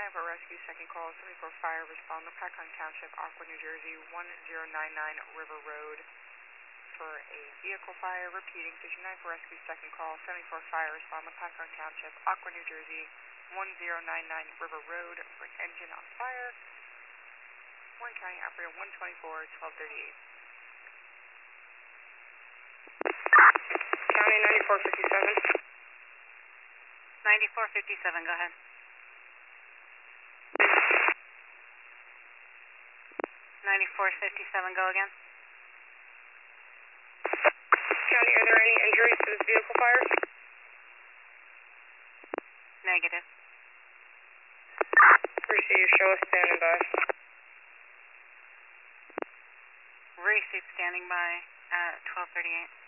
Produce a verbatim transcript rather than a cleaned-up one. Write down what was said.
nine for rescue, second call, seventy-four fire, respond to Paccon Township, Aqua, New Jersey, one zero nine nine River Road for a vehicle fire. Repeating, station nine for rescue, second call, seventy-four fire, respond to Paccon Township, Aqua, New Jersey, one zero nine nine River Road for an engine on fire. Warren County operator one twenty-four, twelve thirty-eight. County ninety-four fifty-seven. ninety-four fifty-seven, go ahead. ninety-four fifty-seven, go again. County, are there any injuries to this vehicle fire? Negative. Appreciate your show us standing by. Receipt standing by at twelve thirty-eight.